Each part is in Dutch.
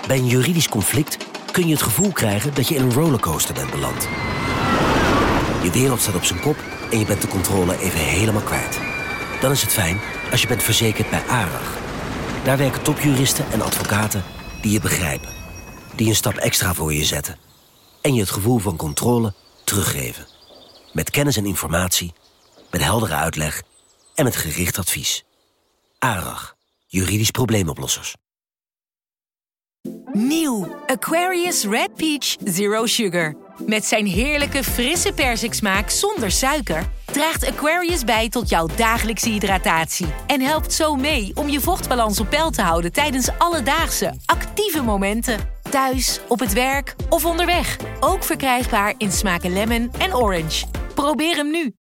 Bij een juridisch conflict kun je het gevoel krijgen dat je in een rollercoaster bent beland. Je wereld staat op zijn kop en je bent de controle even helemaal kwijt. Dan is het fijn als je bent verzekerd bij ARAG. Daar werken topjuristen en advocaten die je begrijpen. Die een stap extra voor je zetten. En je het gevoel van controle teruggeven. Met kennis en informatie, met heldere uitleg en met gericht advies. ARAG, juridisch probleemoplossers. Nieuw Aquarius Red Peach Zero Sugar. Met zijn heerlijke frisse persiksmaak zonder suiker draagt Aquarius bij tot jouw dagelijkse hydratatie. En helpt zo mee om je vochtbalans op peil te houden tijdens alledaagse, actieve momenten. Thuis, op het werk of onderweg. Ook verkrijgbaar in smaken lemon en orange. Probeer hem nu.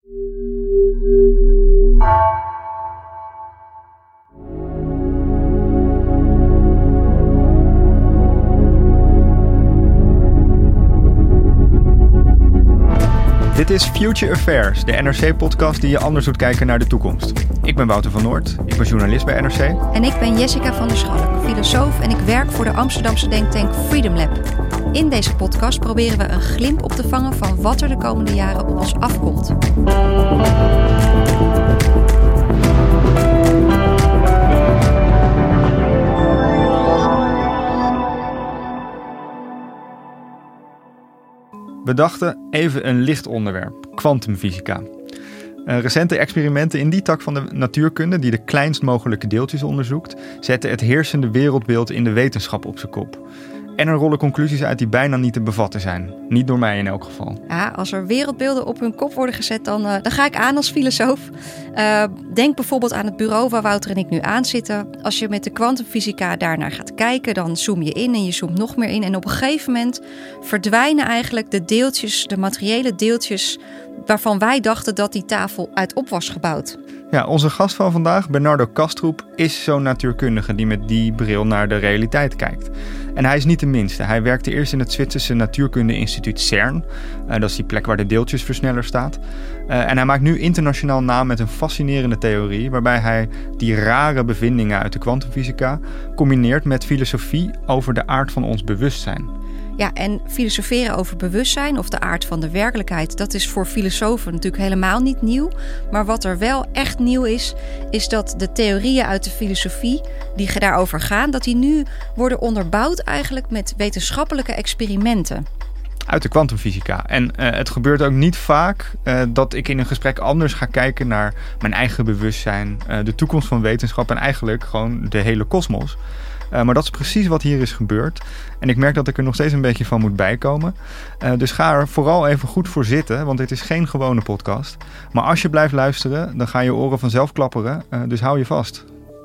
Dit is Future Affairs, de NRC-podcast die je anders doet kijken naar de toekomst. Ik ben Wouter van Noord, ik ben journalist bij NRC. En ik ben Jessica van der Schalk, filosoof en ik werk voor de Amsterdamse denktank Freedom Lab. In deze podcast proberen we een glimp op te vangen van wat er de komende jaren op ons afkomt. We dachten even een licht onderwerp, kwantumfysica. Recente experimenten in die tak van de natuurkunde, die de kleinst mogelijke deeltjes onderzoekt, zetten het heersende wereldbeeld in de wetenschap op zijn kop. En er rollen conclusies uit die bijna niet te bevatten zijn. Niet door mij in elk geval. Ja, als er wereldbeelden op hun kop worden gezet, dan ga ik aan als filosoof. Denk bijvoorbeeld aan het bureau waar Wouter en ik nu aan zitten. Als je met de kwantumfysica daarnaar gaat kijken, dan zoom je in en je zoomt nog meer in. En op een gegeven moment verdwijnen eigenlijk de deeltjes, de materiële deeltjes, waarvan wij dachten dat die tafel uit op was gebouwd. Ja, onze gast van vandaag, Bernardo Kastrup, is zo'n natuurkundige die met die bril naar de realiteit kijkt. En hij is niet de minste. Hij werkte eerst in het Zwitserse natuurkunde-instituut CERN. Dat is die plek waar de deeltjesversneller staat. En hij maakt nu internationaal naam met een fascinerende theorie, waarbij hij die rare bevindingen uit de kwantumfysica combineert met filosofie over de aard van ons bewustzijn. Ja, en filosoferen over bewustzijn of de aard van de werkelijkheid, dat is voor filosofen natuurlijk helemaal niet nieuw. Maar wat er wel echt nieuw is dat de theorieën uit de filosofie die daarover gaan, dat die nu worden onderbouwd eigenlijk met wetenschappelijke experimenten. Uit de kwantumfysica. En het gebeurt ook niet vaak dat ik in een gesprek anders ga kijken naar mijn eigen bewustzijn, de toekomst van wetenschap en eigenlijk gewoon de hele kosmos. Maar dat is precies wat hier is gebeurd. En ik merk dat ik er nog steeds een beetje van moet bijkomen. Dus ga er vooral even goed voor zitten, want dit is geen gewone podcast. Maar als je blijft luisteren, dan gaan je oren vanzelf klapperen. Dus hou je vast.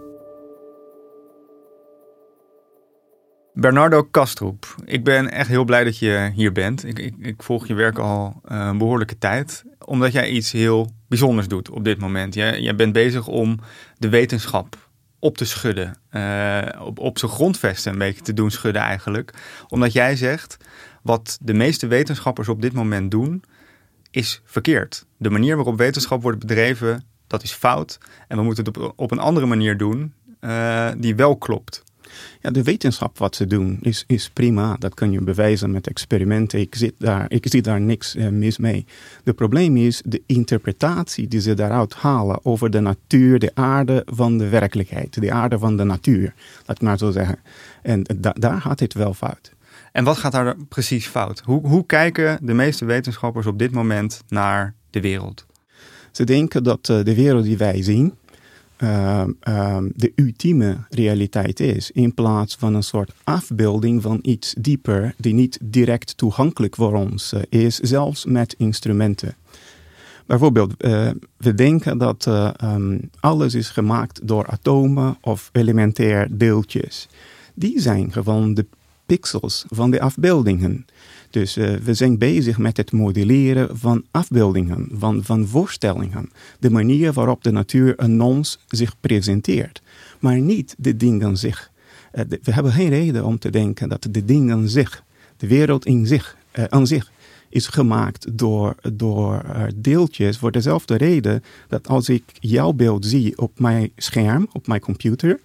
Bernardo Kastrup, ik ben echt heel blij dat je hier bent. Ik volg je werk al een behoorlijke tijd, omdat jij iets heel bijzonders doet op dit moment. Jij bent bezig om de wetenschap op te schudden, op zijn grondvesten een beetje te doen schudden eigenlijk. Omdat jij zegt, wat de meeste wetenschappers op dit moment doen, is verkeerd. De manier waarop wetenschap wordt bedreven, dat is fout. En we moeten het op een andere manier doen, die wel klopt. Ja, de wetenschap wat ze doen is prima. Dat kan je bewijzen met experimenten. Ik zie daar niks mis mee. Het probleem is de interpretatie die ze daaruit halen over de natuur, de aarde van de werkelijkheid. De aarde van de natuur, laat ik maar zo zeggen. En daar gaat het wel fout. En wat gaat daar precies fout? Hoe kijken de meeste wetenschappers op dit moment naar de wereld? Ze denken dat de wereld die wij zien de ultieme realiteit is, in plaats van een soort afbeelding van iets dieper die niet direct toegankelijk voor ons is, zelfs met instrumenten. Bijvoorbeeld, we denken dat alles is gemaakt door atomen of elementair deeltjes. Die zijn gewoon de pixels van de afbeeldingen. Dus we zijn bezig met het modelleren van afbeeldingen, van voorstellingen. De manier waarop de natuur aan ons zich presenteert. Maar niet de ding aan zich. We hebben geen reden om te denken dat de ding aan zich, de wereld in zich, aan zich, is gemaakt door deeltjes. Voor dezelfde reden dat als ik jouw beeld zie op mijn scherm, op mijn computer,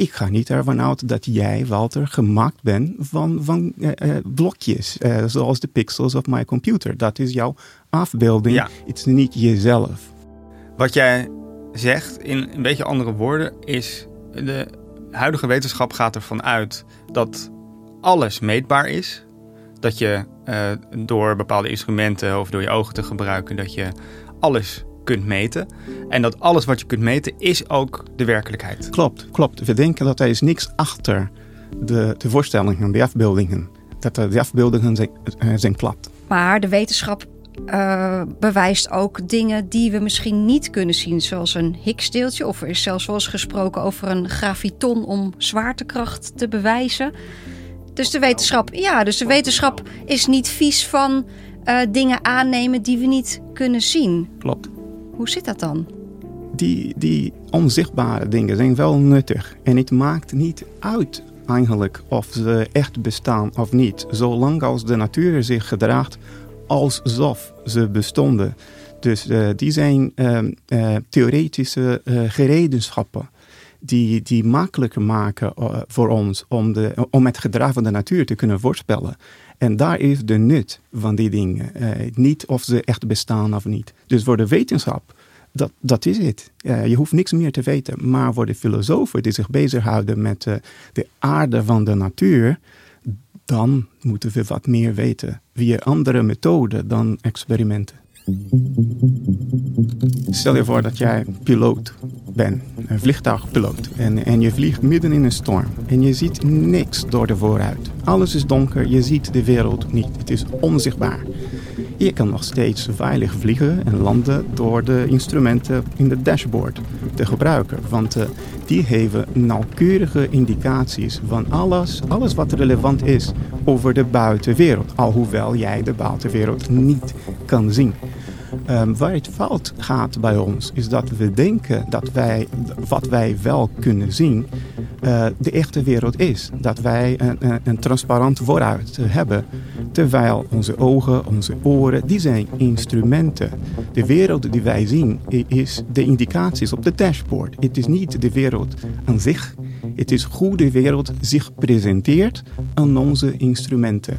ik ga niet ervan uit dat jij, Walter, gemaakt bent van blokjes. Zoals de pixels op mijn computer. Dat is jouw afbeelding. Ja. Het is niet jezelf. Wat jij zegt, in een beetje andere woorden, is de huidige wetenschap gaat ervan uit dat alles meetbaar is. Dat je door bepaalde instrumenten of door je ogen te gebruiken, dat je alles kunt meten. En dat alles wat je kunt meten is ook de werkelijkheid. Klopt. We denken dat er is niks achter de voorstellingen, de afbeeldingen. Dat de afbeeldingen zijn plat. Maar de wetenschap bewijst ook dingen die we misschien niet kunnen zien. Zoals een Higgsdeeltje. Of er is zelfs wel eens gesproken over een graviton om zwaartekracht te bewijzen. Dus de wetenschap is niet vies van dingen aannemen die we niet kunnen zien. Klopt. Hoe zit dat dan? Die onzichtbare dingen zijn wel nuttig. En het maakt niet uit eigenlijk of ze echt bestaan of niet. Zolang als de natuur zich gedraagt alsof ze bestonden. Dus die zijn theoretische gereedenschappen die makkelijker maken voor ons om het gedrag van de natuur te kunnen voorspellen. En daar is de nut van die dingen. Niet of ze echt bestaan of niet. Dus voor de wetenschap, dat is het. Je hoeft niks meer te weten. Maar voor de filosofen die zich bezighouden met de aarde van de natuur, dan moeten we wat meer weten. Via andere methoden dan experimenten. Stel je voor dat jij piloot bent, een vliegtuigpiloot. En je vliegt midden in een storm. En je ziet niks door de vooruit. Alles is donker, je ziet de wereld niet. Het is onzichtbaar. Je kan nog steeds veilig vliegen en landen door de instrumenten in de dashboard te gebruiken. Want die geven nauwkeurige indicaties van alles wat relevant is over de buitenwereld. Alhoewel jij de buitenwereld niet kan zien. Waar het fout gaat bij ons is dat we denken dat wat wij wel kunnen zien de echte wereld is. Dat wij een transparant vooruit hebben. Terwijl onze ogen, onze oren, die zijn instrumenten. De wereld die wij zien is de indicaties op de dashboard. Het is niet de wereld aan zich. Het is hoe de wereld zich presenteert aan onze instrumenten.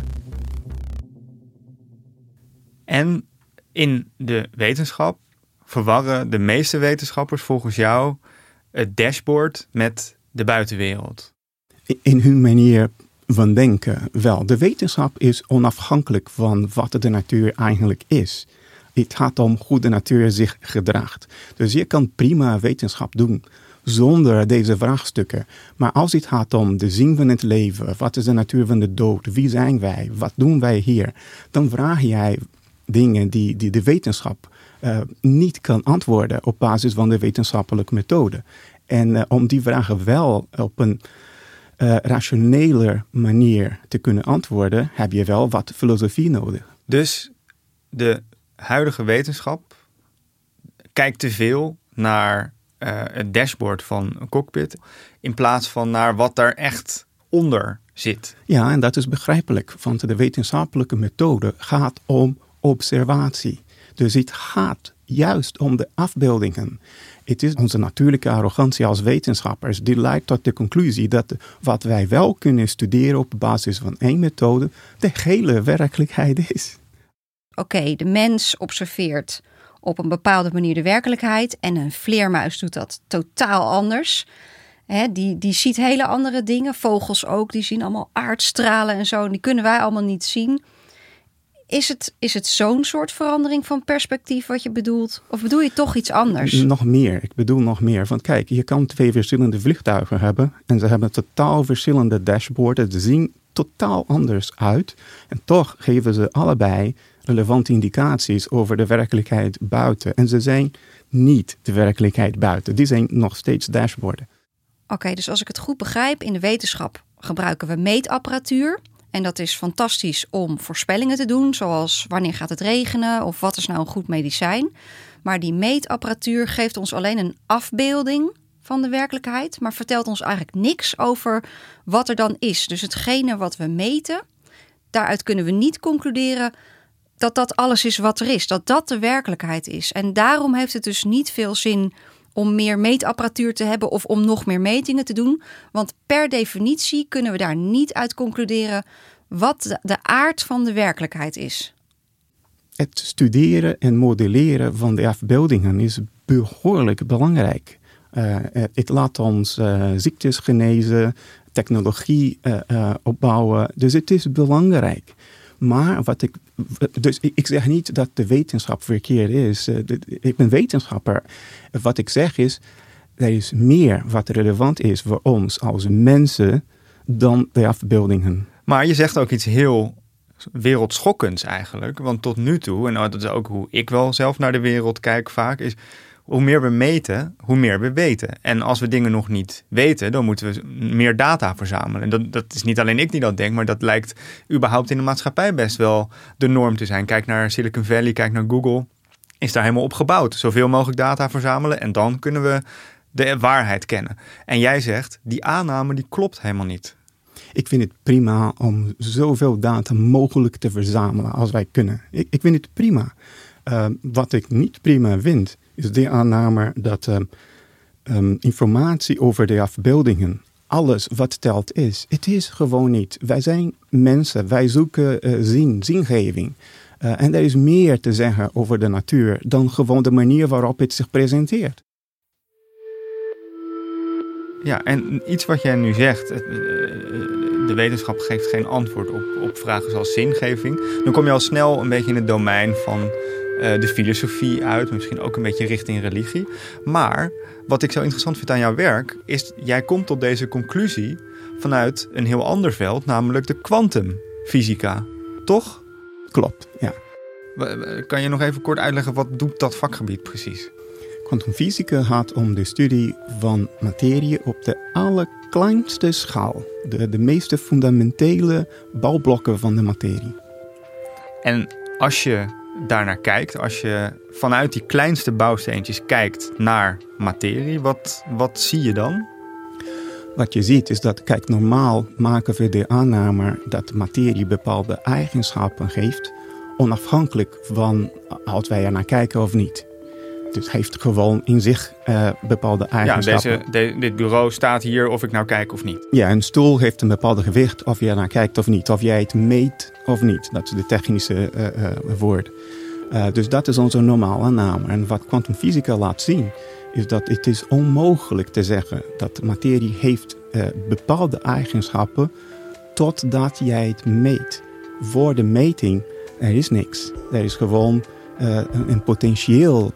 En in de wetenschap verwarren de meeste wetenschappers volgens jou het dashboard met de buitenwereld. In hun manier van denken wel. De wetenschap is onafhankelijk van wat de natuur eigenlijk is. Het gaat om hoe de natuur zich gedraagt. Dus je kan prima wetenschap doen zonder deze vraagstukken. Maar als het gaat om de zin van het leven, wat is de natuur van de dood, wie zijn wij, wat doen wij hier, dan vraag jij dingen die de wetenschap niet kan antwoorden op basis van de wetenschappelijke methode. En om die vragen wel op een rationele manier te kunnen antwoorden, heb je wel wat filosofie nodig. Dus de huidige wetenschap kijkt te veel naar het dashboard van een cockpit in plaats van naar wat daar echt onder zit. Ja, en dat is begrijpelijk, want de wetenschappelijke methode gaat om observatie. Dus het gaat juist om de afbeeldingen. Het is onze natuurlijke arrogantie als wetenschappers die leidt tot de conclusie dat wat wij wel kunnen studeren op basis van één methode de hele werkelijkheid is. Oké, de mens observeert op een bepaalde manier de werkelijkheid en een vleermuis doet dat totaal anders. Die ziet hele andere dingen, vogels ook, die zien allemaal aardstralen en zo, en die kunnen wij allemaal niet zien. Is het zo'n soort verandering van perspectief wat je bedoelt? Of bedoel je toch iets anders? Nog meer. Ik bedoel nog meer. Want kijk, je kan 2 verschillende vliegtuigen hebben. En ze hebben totaal verschillende dashboards. Ze zien totaal anders uit. En toch geven ze allebei relevante indicaties over de werkelijkheid buiten. En ze zijn niet de werkelijkheid buiten. Die zijn nog steeds dashboarden. Oké, dus als ik het goed begrijp, in de wetenschap gebruiken we meetapparatuur. En dat is fantastisch om voorspellingen te doen, zoals wanneer gaat het regenen of wat is nou een goed medicijn. Maar die meetapparatuur geeft ons alleen een afbeelding van de werkelijkheid, maar vertelt ons eigenlijk niks over wat er dan is. Dus hetgene wat we meten, daaruit kunnen we niet concluderen dat dat alles is wat er is, dat dat de werkelijkheid is. En daarom heeft het dus niet veel zin om meer meetapparatuur te hebben of om nog meer metingen te doen. Want per definitie kunnen we daar niet uit concluderen wat de aard van de werkelijkheid is. Het studeren en modelleren van de afbeeldingen is behoorlijk belangrijk. Het laat ons ziektes genezen, technologie opbouwen. Dus het is belangrijk. Maar ik zeg niet dat de wetenschap verkeerd is. Ik ben wetenschapper. Wat ik zeg is, er is meer wat relevant is voor ons als mensen dan de afbeeldingen. Maar je zegt ook iets heel wereldschokkends eigenlijk. Want tot nu toe, en dat is ook hoe ik wel zelf naar de wereld kijk vaak, is hoe meer we meten, hoe meer we weten. En als we dingen nog niet weten, dan moeten we meer data verzamelen. En dat is niet alleen ik die dat denk, maar dat lijkt überhaupt in de maatschappij best wel de norm te zijn. Kijk naar Silicon Valley, kijk naar Google. Is daar helemaal op gebouwd. Zoveel mogelijk data verzamelen en dan kunnen we de waarheid kennen. En jij zegt, die aanname die klopt helemaal niet. Ik vind het prima om zoveel data mogelijk te verzamelen als wij kunnen. Ik vind het prima. Wat ik niet prima vind, is de aanname dat informatie over de afbeeldingen alles wat telt is. Het is gewoon niet. Wij zijn mensen, wij zoeken zingeving. En er is meer te zeggen over de natuur dan gewoon de manier waarop het zich presenteert. Ja, en iets wat jij nu zegt, de wetenschap geeft geen antwoord op vragen zoals zingeving. Dan kom je al snel een beetje in het domein van de filosofie uit, misschien ook een beetje richting religie. Maar wat ik zo interessant vind aan jouw werk, is jij komt tot deze conclusie vanuit een heel ander veld, namelijk de kwantumfysica. Toch? Klopt, ja. Kan je nog even kort uitleggen, wat doet dat vakgebied precies? Kwantumfysica gaat om de studie van materie op de allerkleinste schaal. De meeste fundamentele bouwblokken van de materie. En als je daarnaar kijkt, als je vanuit die kleinste bouwsteentjes kijkt naar materie, wat zie je dan? Wat je ziet is dat, kijk, normaal maken we de aanname dat materie bepaalde eigenschappen geeft, onafhankelijk van als wij er naar kijken of niet. Dus het heeft gewoon in zich bepaalde eigenschappen. Ja, dit bureau staat hier of ik nou kijk of niet. Ja, een stoel heeft een bepaald gewicht of je er naar kijkt of niet. Of jij het meet of niet. Dat is de technische woord. Dus dat is onze normale aanname. En wat kwantumfysica laat zien, is dat het is onmogelijk te zeggen dat materie heeft bepaalde eigenschappen totdat jij het meet. Voor de meting, er is niks. Er is gewoon een potentieel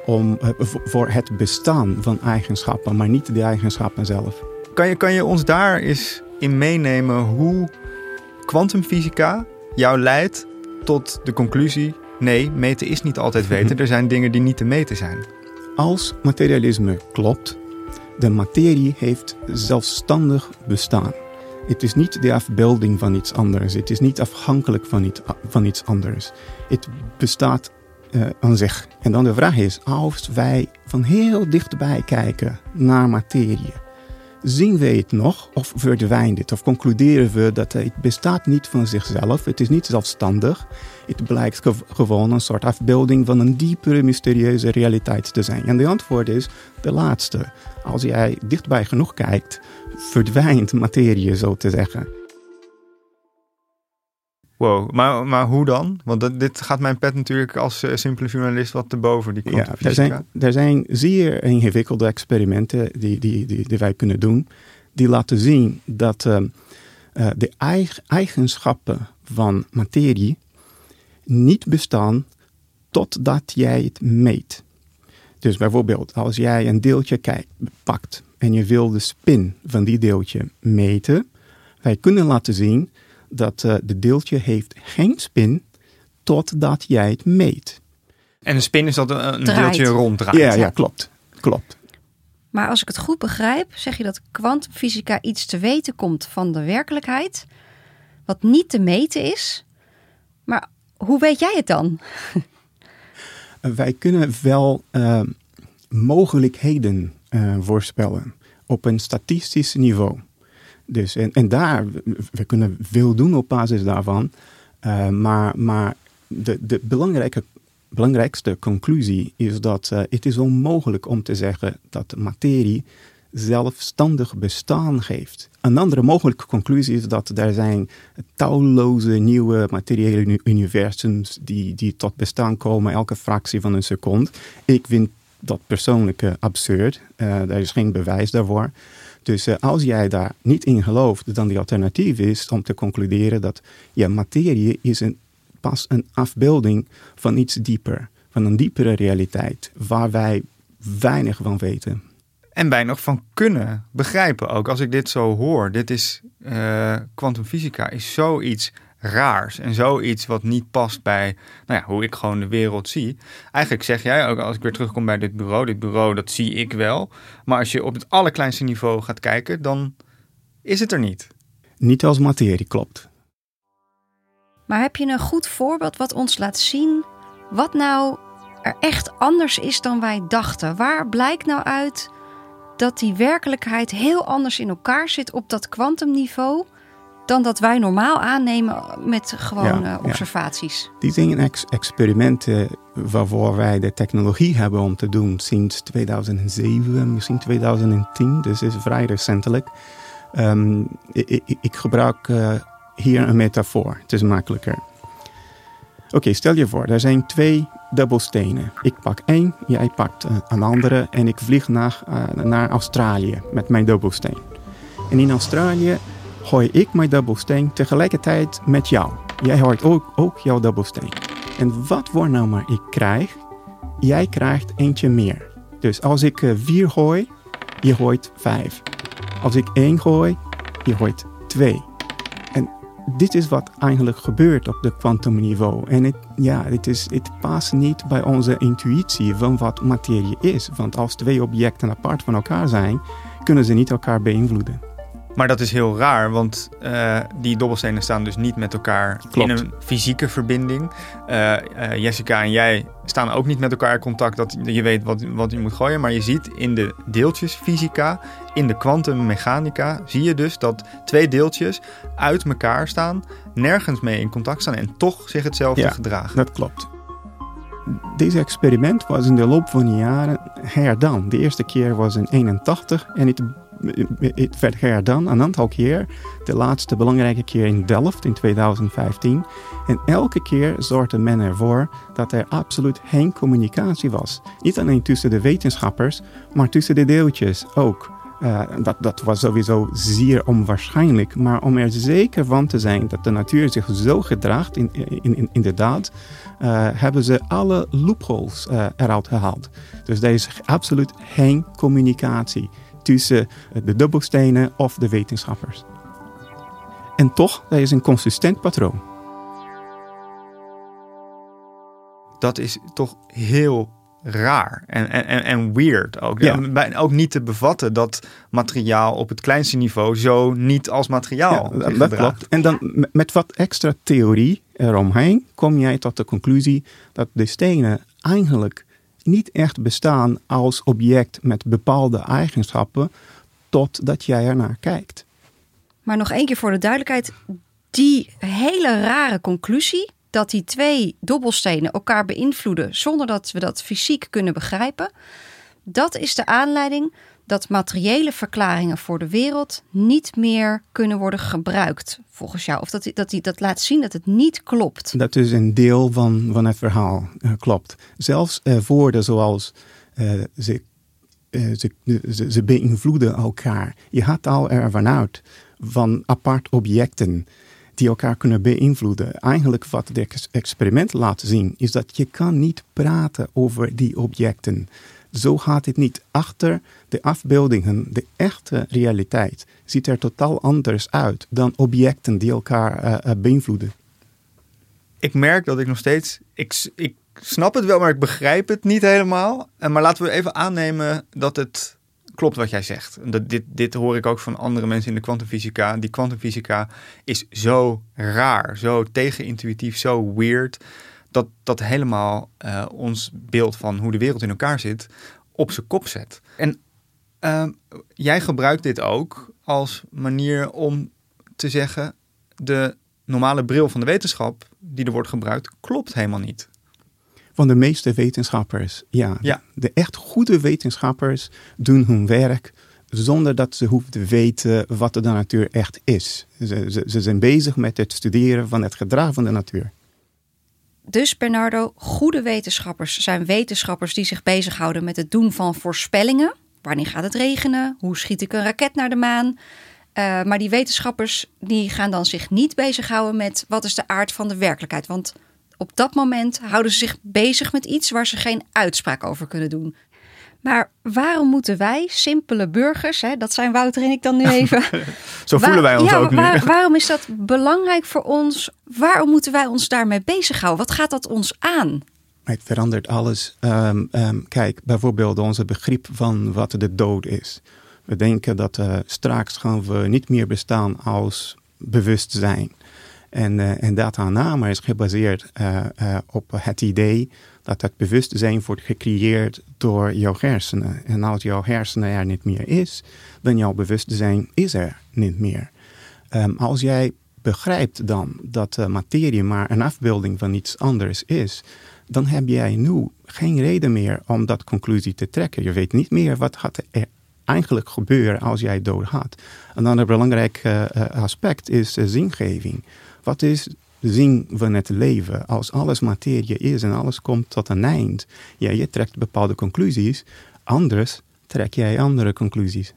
voor het bestaan van eigenschappen, maar niet de eigenschappen zelf. Kan je ons daar eens in meenemen hoe kwantumfysica jou leidt tot de conclusie, nee, meten is niet altijd weten. Er zijn dingen die niet te meten zijn. Als materialisme klopt, de materie heeft zelfstandig bestaan. Het is niet de afbeelding van iets anders. Het is niet afhankelijk van iets anders. Het bestaat aan zich. En dan de vraag is, als wij van heel dichtbij kijken naar materie, zien we het nog of verdwijnt het? Of concluderen we dat het bestaat niet van zichzelf, het is niet zelfstandig. Het blijkt gewoon een soort afbeelding van een diepere, mysterieuze realiteit te zijn. En de antwoord is de laatste. Als jij dichtbij genoeg kijkt, verdwijnt materie, zo te zeggen. Wow, maar hoe dan? Want dit gaat mijn pet natuurlijk als simpele journalist wat te boven. Die ja, er zijn zeer ingewikkelde experimenten die wij kunnen doen. Die laten zien dat de eigenschappen van materie niet bestaan totdat jij het meet. Dus bijvoorbeeld als jij een deeltje pakt en je wil de spin van die deeltje meten. Wij kunnen laten zien dat de deeltje heeft geen spin totdat jij het meet. En een spin is dat een deeltje ronddraait? Ja, klopt. Maar als ik het goed begrijp, zeg je dat kwantumfysica iets te weten komt van de werkelijkheid, wat niet te meten is. Maar hoe weet jij het dan? Wij kunnen wel mogelijkheden voorspellen op een statistisch niveau. Dus, en daar, we kunnen veel doen op basis daarvan. Maar de belangrijke belangrijkste conclusie is dat het is onmogelijk om te zeggen dat materie zelfstandig bestaan heeft. Een andere mogelijke conclusie is dat er zijn talloze nieuwe materiële universums die tot bestaan komen elke fractie van een seconde. Ik vind dat persoonlijk absurd. Er is geen bewijs daarvoor. Dus als jij daar niet in gelooft, dan die alternatief is om te concluderen dat materie is pas een afbeelding van iets dieper. Van een diepere realiteit waar wij weinig van weten. En weinig van kunnen begrijpen ook. Als ik dit zo hoor, dit is kwantumfysica is zoiets raars en zoiets wat niet past bij hoe ik gewoon de wereld zie. Eigenlijk zeg jij ook, als ik weer terugkom bij dit bureau dat zie ik wel. Maar als je op het allerkleinste niveau gaat kijken, dan is het er niet. Niet als materie, klopt. Maar heb je een goed voorbeeld wat ons laat zien wat nou er echt anders is dan wij dachten? Waar blijkt nou uit dat die werkelijkheid heel anders in elkaar zit op dat kwantumniveau dan dat wij normaal aannemen met gewoon observaties? Die zijn experimenten waarvoor wij de technologie hebben om te doen sinds 2007, misschien 2010. Dus het is vrij recentelijk. Ik gebruik hier een metafoor. Het is makkelijker. Oké, stel je voor, er zijn 2 dubbelstenen. Ik pak 1, jij pakt een andere en ik vlieg naar Australië met mijn dubbelsteen. En in Australië gooi ik mijn dubbelsteen tegelijkertijd met jou. Jij gooit ook jouw dubbelsteen. En wat voor nou maar ik krijg, jij krijgt eentje meer. Dus als ik 4 gooi, je gooit 5. Als ik 1 gooi, je gooit 2. En dit is wat eigenlijk gebeurt op de kwantumniveau. En het past niet bij onze intuïtie van wat materie is. Want als 2 objecten apart van elkaar zijn, kunnen ze niet elkaar beïnvloeden. Maar dat is heel raar, want die dobbelstenen staan dus niet met elkaar in een fysieke verbinding. Jessica en jij staan ook niet met elkaar in contact dat je weet wat je moet gooien. Maar je ziet in de deeltjesfysica, in de kwantummechanica, zie je dus dat 2 deeltjes uit elkaar staan, nergens mee in contact staan en toch zich hetzelfde gedragen. Dat klopt. Deze experiment was in de loop van de jaren herdaan. De eerste keer was in 1981 en het werd herdaan een aantal keer. De laatste belangrijke keer in Delft in 2015. En elke keer zorgde men ervoor dat er absoluut geen communicatie was. Niet alleen tussen de wetenschappers, maar tussen de deeltjes ook. Dat was sowieso zeer onwaarschijnlijk. Maar om er zeker van te zijn dat de natuur zich zo gedraagt, inderdaad, hebben ze alle loopholes eruit gehaald. Dus er is absoluut geen communicatie tussen de dubbelstenen of de wetenschappers. En toch, er is een consistent patroon. Dat is toch heel raar en weird ook. Ja. Ook niet te bevatten dat materiaal op het kleinste niveau zo niet als materiaal dat klopt. En dan met wat extra theorie eromheen kom jij tot de conclusie dat de stenen eigenlijk niet echt bestaan als object met bepaalde eigenschappen totdat jij ernaar kijkt. Maar nog 1 keer voor de duidelijkheid, die hele rare conclusie dat die 2 dobbelstenen elkaar beïnvloeden zonder dat we dat fysiek kunnen begrijpen, dat is de aanleiding dat materiële verklaringen voor de wereld niet meer kunnen worden gebruikt, volgens jou. Of dat laat zien dat het niet klopt. Dat is een deel van het verhaal, klopt. Zelfs woorden zoals ze beïnvloeden elkaar. Je gaat al ervan uit van apart objecten die elkaar kunnen beïnvloeden. Eigenlijk wat het experiment laat zien is dat je kan niet praten over die objecten. Zo gaat het niet. Achter de afbeeldingen, de echte realiteit, ziet er totaal anders uit dan objecten die elkaar beïnvloeden. Ik merk dat ik nog steeds... Ik snap het wel, maar ik begrijp het niet helemaal. Maar laten we even aannemen dat het klopt wat jij zegt. Dit hoor ik ook van andere mensen in de kwantumfysica. Die kwantumfysica is zo raar, zo tegenintuïtief, zo weird, dat helemaal ons beeld van hoe de wereld in elkaar zit op zijn kop zet. En jij gebruikt dit ook als manier om te zeggen, de normale bril van de wetenschap die er wordt gebruikt, klopt helemaal niet. Van de meeste wetenschappers, ja. De echt goede wetenschappers doen hun werk zonder dat ze hoeven te weten wat de natuur echt is. Ze zijn bezig met het studeren van het gedrag van de natuur. Dus Bernardo, goede wetenschappers zijn wetenschappers die zich bezighouden met het doen van voorspellingen. Wanneer gaat het regenen? Hoe schiet ik een raket naar de maan? Maar die wetenschappers die gaan dan zich niet bezighouden met wat is de aard van de werkelijkheid. Want op dat moment houden ze zich bezig met iets waar ze geen uitspraak over kunnen doen. Maar waarom moeten wij, simpele burgers, dat zijn Wouter en ik dan nu even. Zo voelen wij ons ook nu. Waarom is dat belangrijk voor ons? Waarom moeten wij ons daarmee bezighouden? Wat gaat dat ons aan? Het verandert alles. Kijk, bijvoorbeeld onze begrip van wat de dood is. We denken dat straks gaan we niet meer bestaan als bewustzijn. En dat aanname is gebaseerd op het idee dat het bewustzijn wordt gecreëerd door jouw hersenen. En als jouw hersenen er niet meer is, dan jouw bewustzijn is er niet meer. Als jij begrijpt dan dat materie maar een afbeelding van iets anders is, dan heb jij nu geen reden meer om dat conclusie te trekken. Je weet niet meer wat gaat er eigenlijk gebeuren als jij dood had. Een ander belangrijk aspect is zingeving. Wat is de zin van het leven? Als alles materie is en alles komt tot een eind. Ja, je trekt bepaalde conclusies. Anders trek jij andere conclusies.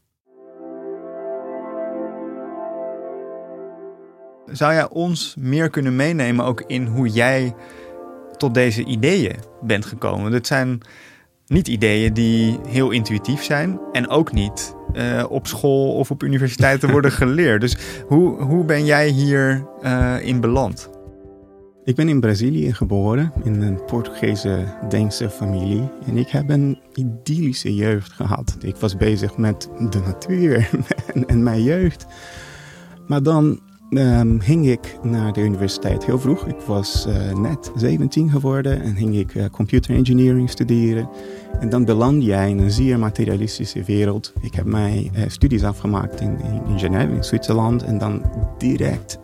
Zou jij ons meer kunnen meenemen ook in hoe jij tot deze ideeën bent gekomen? Dit zijn niet ideeën die heel intuïtief zijn en ook niet op school of op universiteiten worden geleerd. Dus hoe ben jij hier in beland? Ik ben in Brazilië geboren, in een Portugese-Deense familie. En ik heb een idyllische jeugd gehad. Ik was bezig met de natuur en mijn jeugd. Maar dan ging ik naar de universiteit heel vroeg. Ik was net 17 geworden en ging ik computer engineering studeren. En dan beland jij in een zeer materialistische wereld. Ik heb mijn studies afgemaakt in Genève, in Zwitserland. En dan direct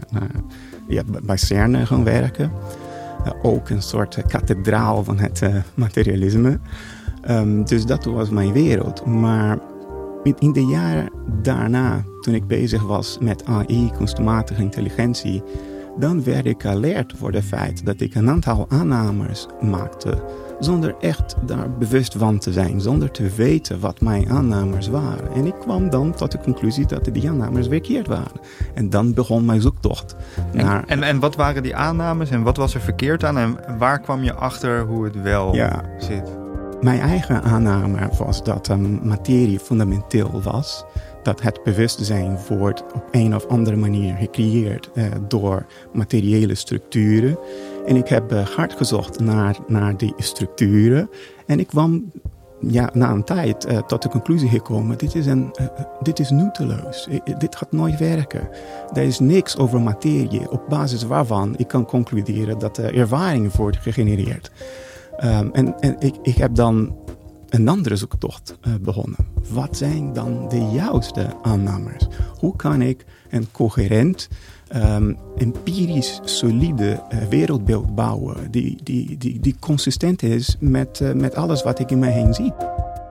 bij CERN gaan werken. Ook een soort kathedraal van het materialisme. Dus dat was mijn wereld. Maar in de jaren daarna, toen ik bezig was met AI, kunstmatige intelligentie, dan werd ik alert voor het feit dat ik een aantal aannames maakte zonder echt daar bewust van te zijn, zonder te weten wat mijn aannames waren. En ik kwam dan tot de conclusie dat die aannames verkeerd waren. En dan begon mijn zoektocht naar... En wat waren die aannames en wat was er verkeerd aan en waar kwam je achter hoe het wel zit? Mijn eigen aanname was dat materie fundamenteel was. Dat het bewustzijn wordt op een of andere manier gecreëerd door materiële structuren. En ik heb hard gezocht naar die structuren. En ik kwam na een tijd tot de conclusie gekomen, dit is nutteloos. Dit gaat nooit werken. Er is niks over materie op basis waarvan ik kan concluderen dat de ervaring wordt gegenereerd. En ik heb dan een andere zoektocht begonnen. Wat zijn dan de juiste aannames? Hoe kan ik een coherent, empirisch solide wereldbeeld bouwen die consistent is met alles wat ik in mij heen zie?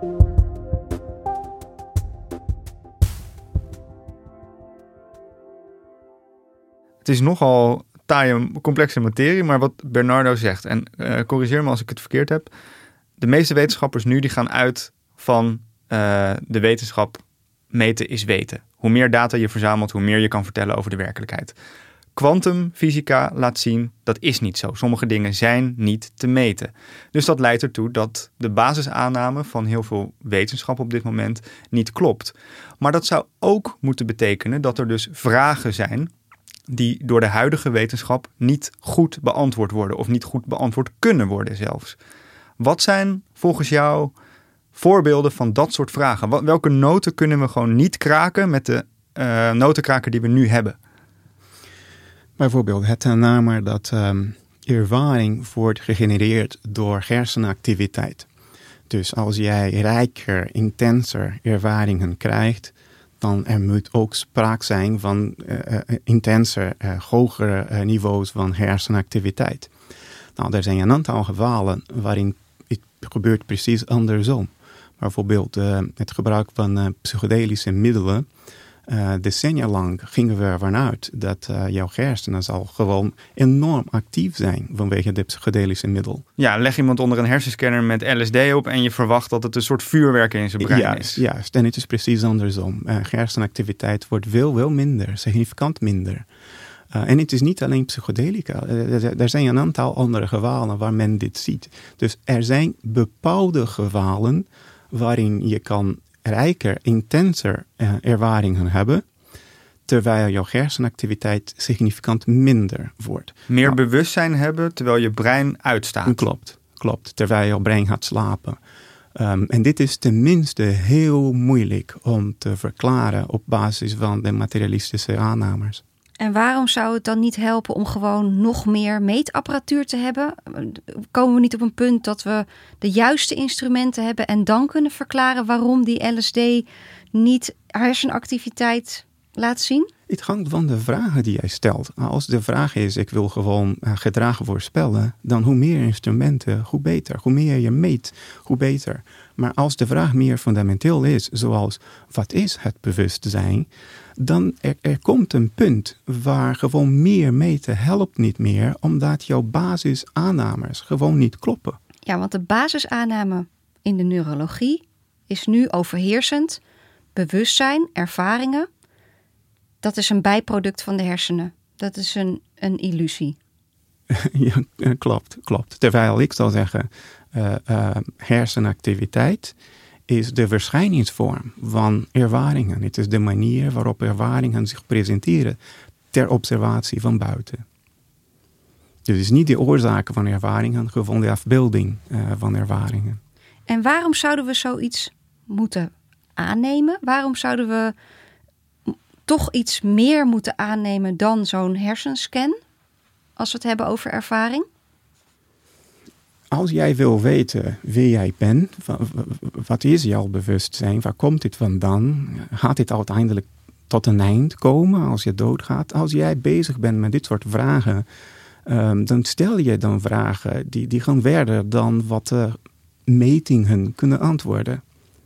Het is nogal taaie, complexe materie, maar wat Bernardo zegt, en corrigeer me als ik het verkeerd heb, de meeste wetenschappers nu die gaan uit van de wetenschap meten is weten. Hoe meer data je verzamelt, hoe meer je kan vertellen over de werkelijkheid. Kwantumfysica laat zien, dat is niet zo. Sommige dingen zijn niet te meten. Dus dat leidt ertoe dat de basisaanname van heel veel wetenschap op dit moment niet klopt. Maar dat zou ook moeten betekenen dat er dus vragen zijn die door de huidige wetenschap niet goed beantwoord worden of niet goed beantwoord kunnen worden zelfs. Wat zijn volgens jou voorbeelden van dat soort vragen? Welke noten kunnen we gewoon niet kraken met de notenkraker die we nu hebben? Bijvoorbeeld het aanname dat ervaring wordt gegenereerd door hersenactiviteit. Dus als jij rijker, intenser ervaringen krijgt, dan er moet ook sprake zijn van intenser, hogere niveaus van hersenactiviteit. Nou, er zijn een aantal gevallen waarin het gebeurt precies andersom. Bijvoorbeeld het gebruik van psychedelische middelen. Decennia lang gingen we ervan uit dat jouw hersenen zal gewoon enorm actief zijn vanwege de psychedelische middel. Ja, leg iemand onder een hersenscanner met LSD op en je verwacht dat het een soort vuurwerk in zijn brein is. Juist, en het is precies andersom. Hersenactiviteit wordt veel minder, significant minder. En het is niet alleen psychedelica. Er zijn een aantal andere gevallen waar men dit ziet. Dus er zijn bepaalde gevallen waarin je kan rijker, intenser ervaringen hebben, terwijl jouw hersenactiviteit significant minder wordt. Meer bewustzijn hebben, terwijl je brein uitstaat. Klopt. Terwijl jouw brein gaat slapen. En dit is tenminste heel moeilijk om te verklaren op basis van de materialistische aannames. En waarom zou het dan niet helpen om gewoon nog meer meetapparatuur te hebben? Komen we niet op een punt dat we de juiste instrumenten hebben en dan kunnen verklaren waarom die LSD niet hersenactiviteit laat zien? Het hangt van de vragen die jij stelt. Als de vraag is, ik wil gewoon gedrag voorspellen, dan hoe meer instrumenten, hoe beter. Hoe meer je meet, hoe beter. Maar als de vraag meer fundamenteel is, zoals wat is het bewustzijn, dan er komt een punt waar gewoon meer meten helpt niet meer, omdat jouw basisaannames gewoon niet kloppen. Ja, want de basisaanname in de neurologie is nu overheersend. Bewustzijn, ervaringen, dat is een bijproduct van de hersenen. Dat is een illusie. Ja, klopt. Terwijl ik zou zeggen, hersenactiviteit is de verschijningsvorm van ervaringen. Het is de manier waarop ervaringen zich presenteren ter observatie van buiten. Dus het is niet de oorzaken van ervaringen, gewoon de afbeelding van ervaringen. En waarom zouden we zoiets moeten aannemen? Waarom zouden we toch iets meer moeten aannemen dan zo'n hersenscan, als we het hebben over ervaring? Als jij wil weten wie jij bent, wat is jouw bewustzijn, waar komt dit vandaan? Gaat dit uiteindelijk tot een eind komen als je doodgaat? Als jij bezig bent met dit soort vragen, dan stel je dan vragen die gaan verder dan wat metingen kunnen antwoorden.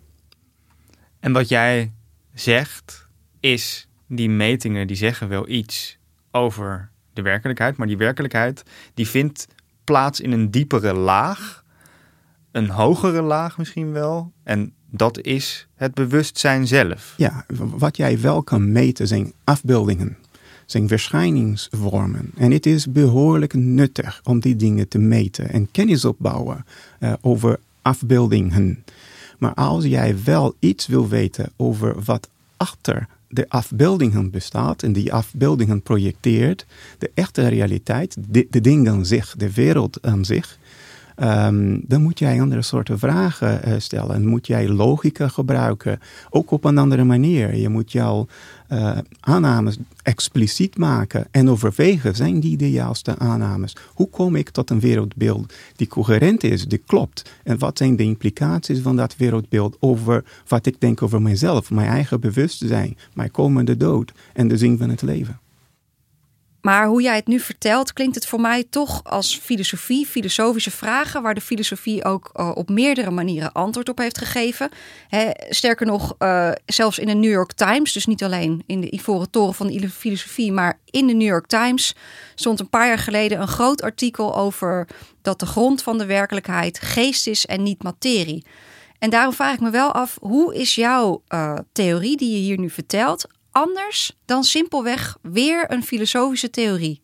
En wat jij zegt is, die metingen die zeggen wel iets over de werkelijkheid, maar die werkelijkheid die vindt plaats in een diepere laag, een hogere laag misschien wel, en dat is het bewustzijn zelf. Ja, wat jij wel kan meten zijn afbeeldingen, zijn verschijningsvormen. En het is behoorlijk nuttig om die dingen te meten en kennis opbouwen over afbeeldingen. Maar als jij wel iets wil weten over wat achter de afbeeldingen bestaat en die afbeeldingen projecteert, de echte realiteit, de ding aan zich, de wereld aan zich, dan moet jij andere soorten vragen stellen. En moet jij logica gebruiken, ook op een andere manier. Je moet jouw aannames expliciet maken en overwegen, zijn die de juiste aannames? Hoe kom ik tot een wereldbeeld die coherent is, die klopt? En wat zijn de implicaties van dat wereldbeeld over wat ik denk over mijzelf, mijn eigen bewustzijn, mijn komende dood en de zin van het leven? Maar hoe jij het nu vertelt, klinkt het voor mij toch als filosofie, filosofische vragen, waar de filosofie ook op meerdere manieren antwoord op heeft gegeven. Sterker nog, zelfs in de New York Times, dus niet alleen in de Ivoren Toren van de filosofie, maar in de New York Times stond een paar jaar geleden een groot artikel over dat de grond van de werkelijkheid geest is en niet materie. En daarom vraag ik me wel af, hoe is jouw theorie die je hier nu vertelt anders dan simpelweg weer een filosofische theorie?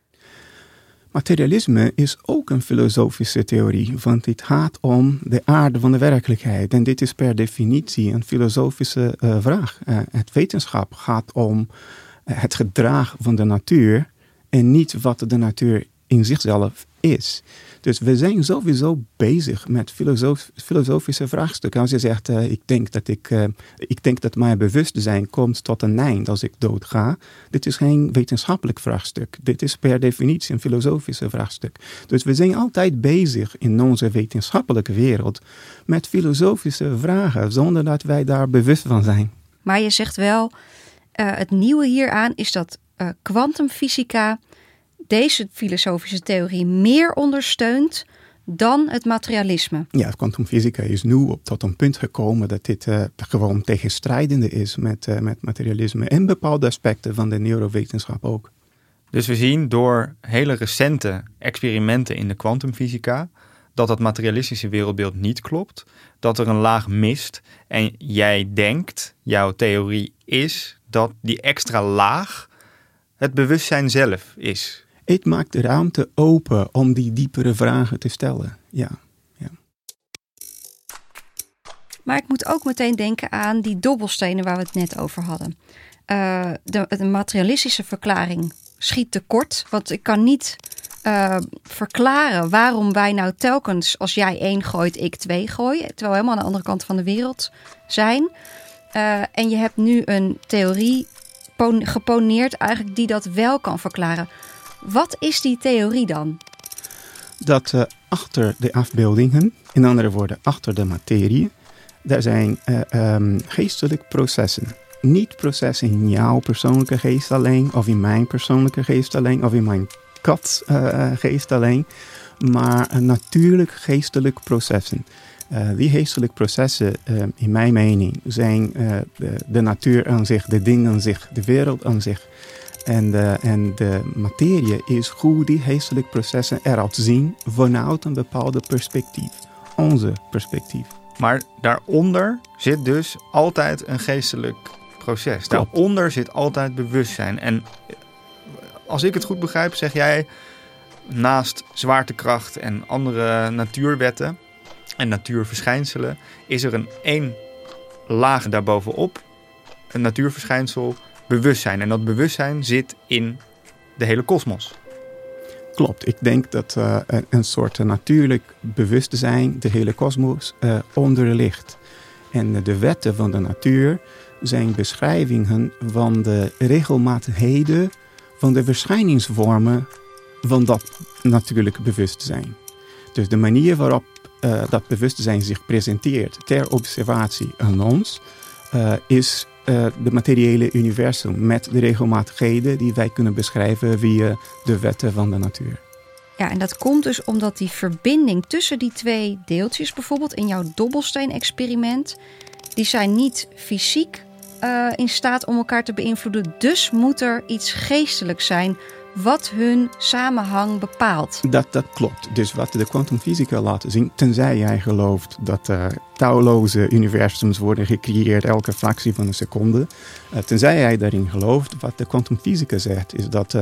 Materialisme is ook een filosofische theorie, want het gaat om de aarde van de werkelijkheid. En dit is per definitie een filosofische vraag. Het wetenschap gaat om het gedrag van de natuur en niet wat de natuur in zichzelf is. Dus we zijn sowieso bezig met filosofische vraagstukken. Als je zegt, ik denk dat mijn bewustzijn komt tot een eind als ik doodga. Dit is geen wetenschappelijk vraagstuk. Dit is per definitie een filosofische vraagstuk. Dus we zijn altijd bezig in onze wetenschappelijke wereld met filosofische vragen, zonder dat wij daar bewust van zijn. Maar je zegt wel, het nieuwe hieraan is dat kwantumfysica deze filosofische theorie meer ondersteunt dan het materialisme. Ja, kwantumfysica is nu tot een punt gekomen dat dit gewoon tegenstrijdende is met materialisme en bepaalde aspecten van de neurowetenschap ook. Dus we zien door hele recente experimenten in de kwantumfysica dat het materialistische wereldbeeld niet klopt, dat er een laag mist en jij denkt, jouw theorie is dat die extra laag het bewustzijn zelf is. Het maakt de ruimte open om die diepere vragen te stellen, ja. Maar ik moet ook meteen denken aan die dobbelstenen waar we het net over hadden. De materialistische verklaring schiet tekort, want ik kan niet verklaren waarom wij nou telkens als jij 1 gooit, ik 2 gooi, terwijl we helemaal aan de andere kant van de wereld zijn. En je hebt nu een theorie geponeerd eigenlijk die dat wel kan verklaren. Wat is die theorie dan? Dat achter de afbeeldingen, in andere woorden achter de materie, daar zijn geestelijke processen. Niet processen in jouw persoonlijke geest alleen, of in mijn persoonlijke geest alleen, of in mijn kat geest alleen, maar natuurlijk geestelijke processen. Die geestelijke processen, in mijn mening, zijn de natuur aan zich, de dingen aan zich, de wereld aan zich. En de materie is hoe die geestelijke processen eruit zien vanuit een bepaalde perspectief. Onze perspectief. Maar daaronder zit dus altijd een geestelijk proces. Klopt. Daaronder zit altijd bewustzijn. En als ik het goed begrijp, zeg jij, naast zwaartekracht en andere natuurwetten en natuurverschijnselen, is er één laag daarbovenop, een natuurverschijnsel, bewustzijn. En dat bewustzijn zit in de hele kosmos. Klopt. Ik denk dat een soort natuurlijk bewustzijn de hele kosmos onder ligt. En de wetten van de natuur zijn beschrijvingen van de regelmatigheden van de verschijningsvormen van dat natuurlijke bewustzijn. Dus de manier waarop dat bewustzijn zich presenteert ter observatie aan ons is de materiële universum met de regelmatigheden die wij kunnen beschrijven via de wetten van de natuur. Ja, en dat komt dus omdat die verbinding tussen die 2 deeltjes, bijvoorbeeld in jouw dobbelsteen-experiment, die zijn niet fysiek in staat om elkaar te beïnvloeden. Dus moet er iets geestelijks zijn wat hun samenhang bepaalt. Dat klopt. Dus wat de kwantumfysica laat zien, tenzij jij gelooft dat talloze universums worden gecreëerd elke fractie van een seconde, tenzij jij daarin gelooft, wat de kwantumfysica zegt, is dat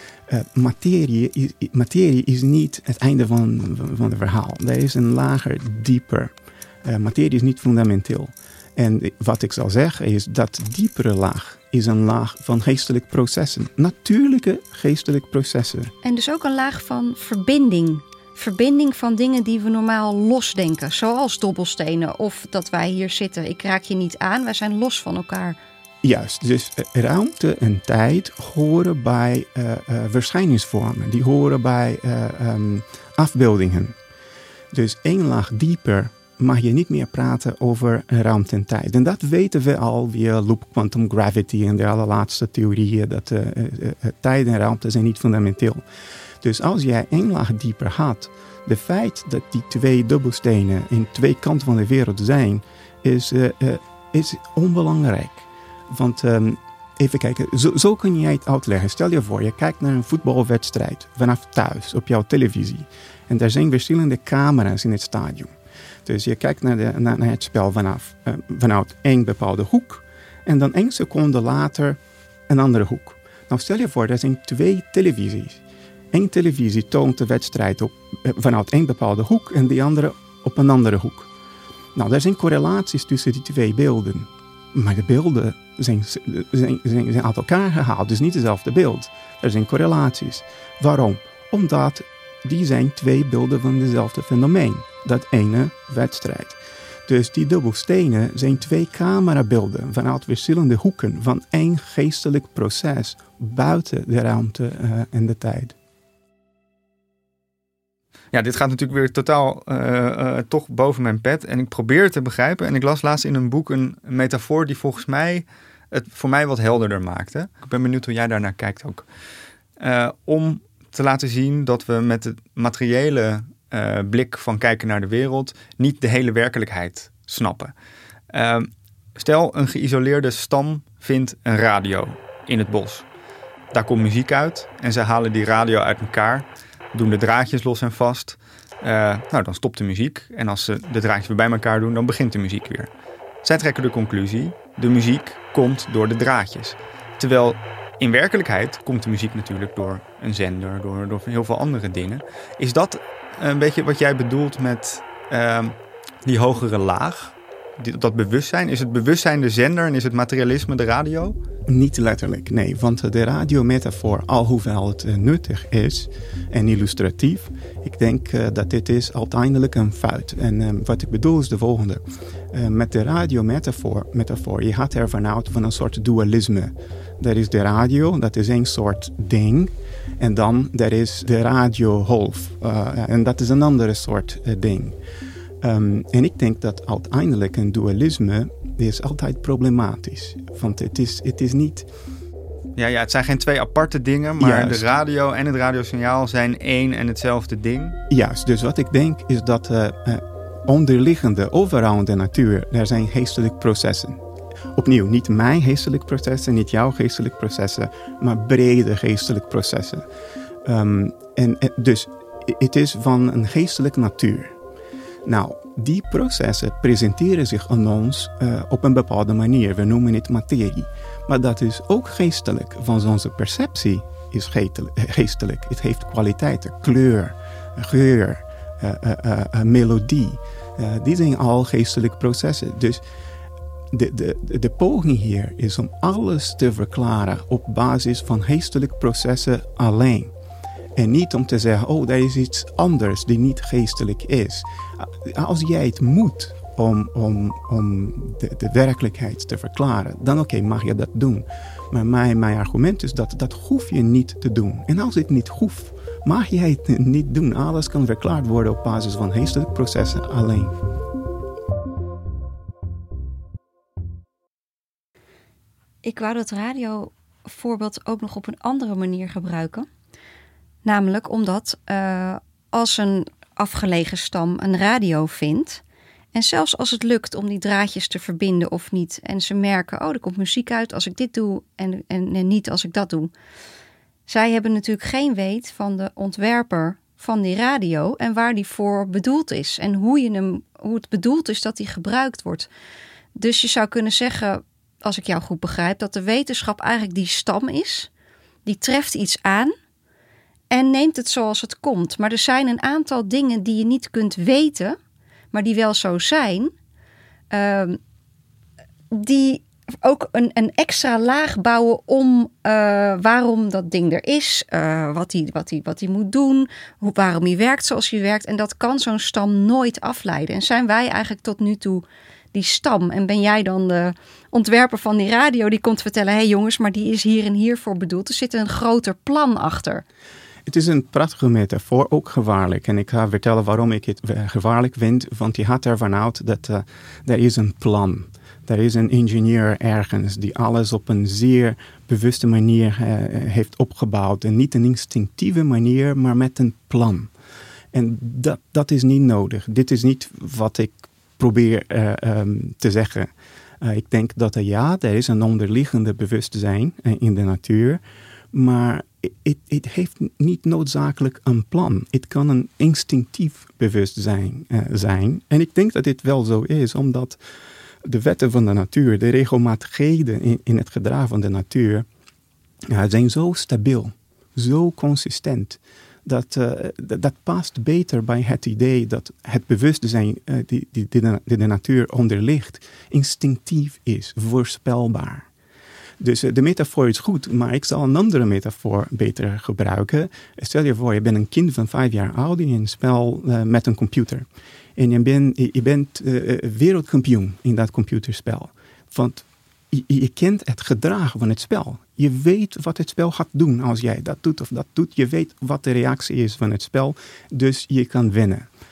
materie is niet het einde van het verhaal. Er is een lager, dieper. Materie is niet fundamenteel. En wat ik zal zeggen is dat diepere laag is een laag van geestelijke processen. Natuurlijke geestelijke processen. En dus ook een laag van verbinding. Verbinding van dingen die we normaal losdenken. Zoals dobbelstenen of dat wij hier zitten. Ik raak je niet aan, wij zijn los van elkaar. Juist, dus ruimte en tijd horen bij verschijningsvormen. Die horen bij afbeeldingen. Dus 1 laag dieper mag je niet meer praten over ruimte en tijd. En dat weten we al via loop quantum gravity en de allerlaatste theorieën, dat tijd en ruimte zijn niet fundamenteel. Dus als jij 1 laag dieper gaat, de feit dat die 2 dubbelstenen in 2 kanten van de wereld zijn, is onbelangrijk. Want even kijken, zo kun jij het uitleggen. Stel je voor, je kijkt naar een voetbalwedstrijd vanaf thuis op jouw televisie. En er zijn verschillende camera's in het stadion. Dus je kijkt naar het spel vanuit 1 bepaalde hoek. En dan 1 seconde later een andere hoek. Nou stel je voor, er zijn 2 televisies. 1 televisie toont de wedstrijd vanuit 1 bepaalde hoek en die andere op een andere hoek. Nou, er zijn correlaties tussen die 2 beelden. Maar de beelden zijn uit elkaar gehaald, dus niet hetzelfde beeld. Er zijn correlaties. Waarom? Omdat die zijn 2 beelden van dezelfde fenomeen. Dat ene wedstrijd. Dus die dubbelstenen zijn 2 camerabeelden vanuit verschillende hoeken van 1 geestelijk proces buiten de ruimte en de tijd. Ja, dit gaat natuurlijk weer totaal toch boven mijn pet. En ik probeer het te begrijpen. En ik las laatst in een boek een metafoor die volgens mij het voor mij wat helderder maakte. Ik ben benieuwd hoe jij daarnaar kijkt ook. Om te laten zien dat we met het materiële blik van kijken naar de wereld niet de hele werkelijkheid snappen. Stel, een geïsoleerde stam vindt een radio in het bos. Daar komt muziek uit en ze halen die radio uit elkaar, doen de draadjes los en vast. Dan stopt de muziek en als ze de draadjes weer bij elkaar doen, dan begint de muziek weer. Zij trekken de conclusie, de muziek komt door de draadjes. Terwijl in werkelijkheid komt de muziek natuurlijk door een zender, door heel veel andere dingen. Is dat een beetje wat jij bedoelt met die hogere laag? Dat bewustzijn? Is het bewustzijn de zender en is het materialisme de radio? Niet letterlijk, nee. Want de radiometafoor, alhoewel het nuttig is en illustratief, ik denk dat dit is uiteindelijk een fout. En wat ik bedoel is de volgende. Met de radiometafoor, je gaat ervan uit van een soort dualisme. Er is de radio, dat is een soort ding. En dan er is de radiogolf. En dat is een andere soort ding. En ik denk dat uiteindelijk een dualisme is altijd problematisch. Want het is niet... Ja, het zijn geen twee aparte dingen, maar juist. De radio en het radiosignaal zijn één en hetzelfde ding. Juist, dus wat ik denk is dat onderliggende, overal in de natuur, er zijn geestelijke processen. Opnieuw, niet mijn geestelijke processen, niet jouw geestelijke processen, maar brede geestelijke processen. Dus het is van een geestelijke natuur. Nou, die processen presenteren zich aan ons op een bepaalde manier. We noemen het materie. Maar dat is ook geestelijk. Van onze perceptie is geestelijk. Het heeft kwaliteiten, kleur, geur, melodie. Die zijn al geestelijke processen. Dus de poging hier is om alles te verklaren op basis van geestelijke processen alleen. En niet om te zeggen, er is iets anders die niet geestelijk is. Als jij het moet om de werkelijkheid te verklaren, dan mag je dat doen. Maar mijn argument is dat hoef je niet te doen. En als het niet hoeft, mag jij het niet doen. Alles kan verklaard worden op basis van geestelijke processen alleen. Ik wou dat radiovoorbeeld ook nog op een andere manier gebruiken. Namelijk omdat als een afgelegen stam een radio vindt, en zelfs als het lukt om die draadjes te verbinden of niet, en ze merken, er komt muziek uit als ik dit doe en niet als ik dat doe. Zij hebben natuurlijk geen weet van de ontwerper van die radio en waar die voor bedoeld is en hoe het bedoeld is dat die gebruikt wordt. Dus je zou kunnen zeggen, als ik jou goed begrijp, dat de wetenschap eigenlijk die stam is, die treft iets aan en neemt het zoals het komt. Maar er zijn een aantal dingen die je niet kunt weten, maar die wel zo zijn, die ook een extra laag bouwen om waarom dat ding er is, wat hij moet doen, waarom hij werkt zoals hij werkt. En dat kan zo'n stam nooit afleiden. En zijn wij eigenlijk tot nu toe die stam? En ben jij dan de ontwerper van die radio die komt vertellen, hé jongens, maar die is hier en hiervoor bedoeld. Er zit een groter plan achter. Het is een prachtige metafoor, ook gevaarlijk. En ik ga vertellen waarom ik het gevaarlijk vind. Want je gaat ervan uit dat er is een plan. Er is een ingenieur ergens die alles op een zeer bewuste manier heeft opgebouwd. En niet een instinctieve manier, maar met een plan. En dat is niet nodig. Dit is niet wat ik probeer te zeggen. Ik denk dat er is een onderliggende bewustzijn in de natuur. Maar het heeft niet noodzakelijk een plan. Het kan een instinctief bewustzijn zijn. En ik denk dat dit wel zo is, omdat de wetten van de natuur, de regelmatigheden in het gedrag van de natuur, zijn zo stabiel, zo consistent. Dat past beter bij het idee dat het bewustzijn die de natuur onderligt, instinctief is, voorspelbaar. Dus de metafoor is goed, maar ik zal een andere metafoor beter gebruiken. Stel je voor, je bent een kind van 5 jaar oud in een spel met een computer. En je bent wereldkampioen in dat computerspel. Want je kent het gedrag van het spel. Je weet wat het spel gaat doen als jij dat doet of dat doet. Je weet wat de reactie is van het spel, dus je kan winnen.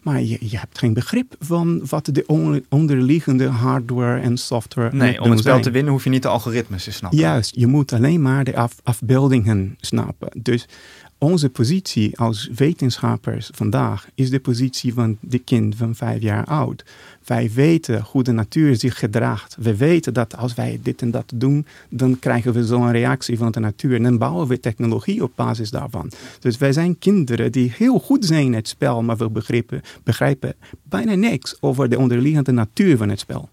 Maar je hebt geen begrip van wat de onderliggende hardware en software Nee, om het spel te winnen hoef je niet de algoritmes te snappen. Juist, je moet alleen maar de afbeeldingen snappen. Dus onze positie als wetenschappers vandaag is de positie van de kind van 5 jaar oud. Wij weten hoe de natuur zich gedraagt. We weten dat als wij dit en dat doen, dan krijgen we zo'n reactie van de natuur. En dan bouwen we technologie op basis daarvan. Dus wij zijn kinderen die heel goed zijn in het spel, maar we begrijpen bijna niks over de onderliggende natuur van het spel.